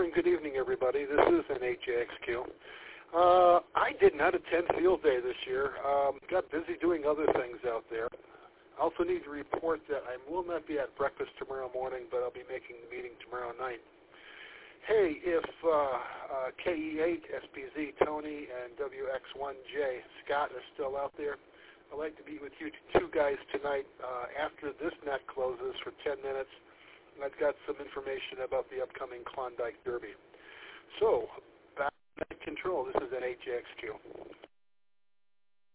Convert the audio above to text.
and good evening, everybody. This is NHJXQ. I did not attend field day this year. Got busy doing other things out there. I also need to report that I will not be at breakfast tomorrow morning, but I'll be making the meeting tomorrow night. Hey, if KE8, SPZ, Tony, and WX1J, Scott, are still out there, I'd like to meet with you two guys tonight after this net closes for 10 minutes. I've got some information about the upcoming Klondike Derby. So, back to control. This is NHJXQ.